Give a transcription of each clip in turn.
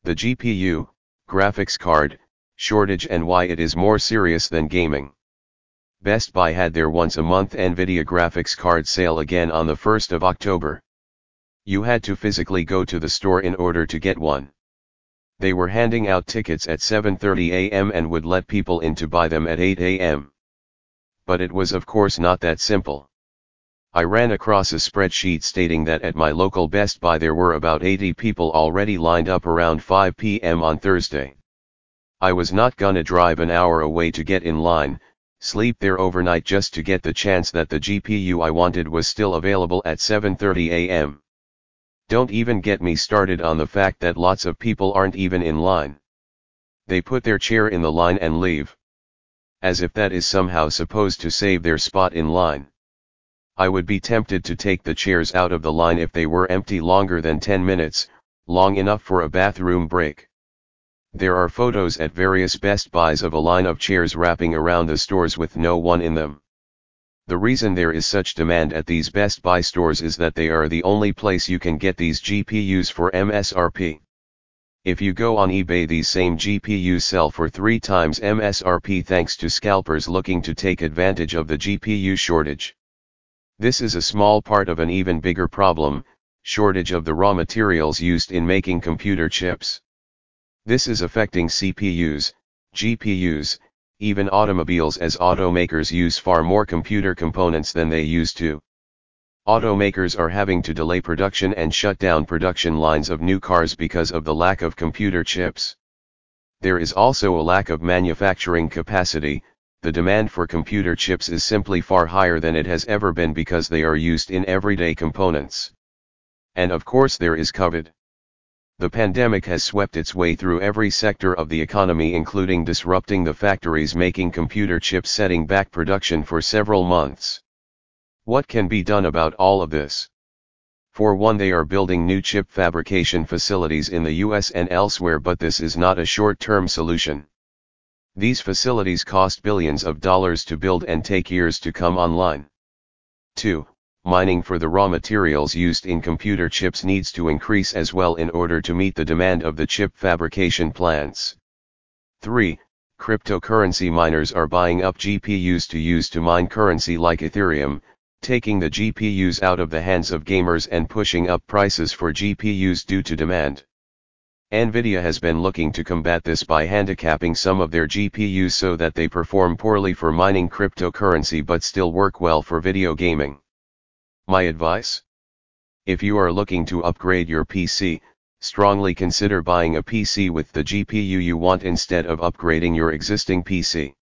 The GPU, graphics card, shortage and why it is more serious than gaming. Best Buy had their once-a-month NVIDIA graphics card sale again on the 1st of October. You had to physically go to the store in order to get one. They were handing out tickets at 7:30 a.m. and would let people in to buy them at 8 a.m. But it was of course not that simple. I ran across a spreadsheet stating that at my local Best Buy there were about 80 people already lined up around 5 p.m. on Thursday. I was not gonna drive an hour away to get in line, sleep there overnight just to get the chance that the GPU I wanted was still available at 7:30 a.m. Don't even get me started on the fact that lots of people aren't even in line. They put their chair in the line and leave. As if that is somehow supposed to save their spot in line. I would be tempted to take the chairs out of the line if they were empty longer than 10 minutes, long enough for a bathroom break. There are photos at various Best Buys of a line of chairs wrapping around the stores with no one in them. The reason there is such demand at these Best Buy stores is that they are the only place you can get these GPUs for MSRP. If you go on eBay, these same GPUs sell for 3 times MSRP thanks to scalpers looking to take advantage of the GPU shortage. This is a small part of an even bigger problem, shortage of the raw materials used in making computer chips. This is affecting CPUs, GPUs, even automobiles, as automakers use far more computer components than they used to. Automakers are having to delay production and shut down production lines of new cars because of the lack of computer chips. There is also a lack of manufacturing capacity. The demand for computer chips is simply far higher than it has ever been because they are used in everyday components. And of course there is COVID. The pandemic has swept its way through every sector of the economy, including disrupting the factories making computer chips, setting back production for several months. What can be done about all of this? For one, they are building new chip fabrication facilities in the US and elsewhere, but this is not a short-term solution. These facilities cost billions of dollars to build and take years to come online. 2. Mining for the raw materials used in computer chips needs to increase as well in order to meet the demand of the chip fabrication plants. 3. Cryptocurrency miners are buying up GPUs to use to mine currency like Ethereum, taking the GPUs out of the hands of gamers and pushing up prices for GPUs due to demand. NVIDIA has been looking to combat this by handicapping some of their GPUs so that they perform poorly for mining cryptocurrency but still work well for video gaming. My advice? If you are looking to upgrade your PC, strongly consider buying a PC with the GPU you want instead of upgrading your existing PC.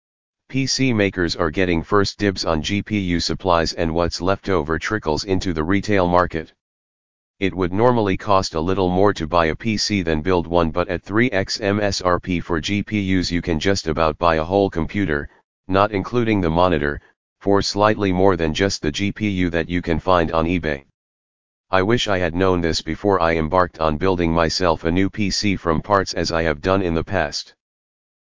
PC makers are getting first dibs on GPU supplies, and what's left over trickles into the retail market. It would normally cost a little more to buy a PC than build one, but at 3x MSRP for GPUs you can just about buy a whole computer, not including the monitor, for slightly more than just the GPU that you can find on eBay. I wish I had known this before I embarked on building myself a new PC from parts as I have done in the past.